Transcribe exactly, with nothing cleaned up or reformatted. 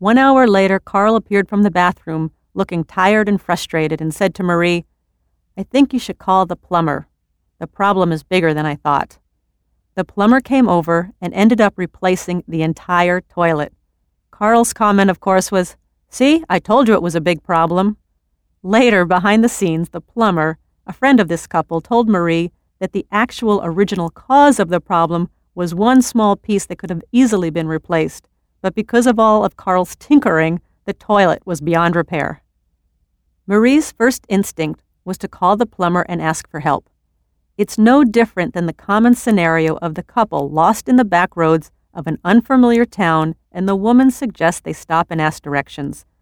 One hour later, Carl appeared from the bathroom, looking tired and frustrated, and said to Marie, "I think you should call the plumber. The problem is bigger than I thought." The plumber came over and ended up replacing the entire toilet. Carl's comment, of course, was, "See, I told you it was a big problem." Later, behind the scenes, the plumber, a friend of this couple, told Marie that the actual original cause of the problem was one small piece that could have easily been replaced, but because of all of Carl's tinkering, the toilet was beyond repair. Marie's first instinct was to call the plumber and ask for help. It's no different than the common scenario of the couple lost in the back roads of an unfamiliar town, and the woman suggests they stop and ask directions.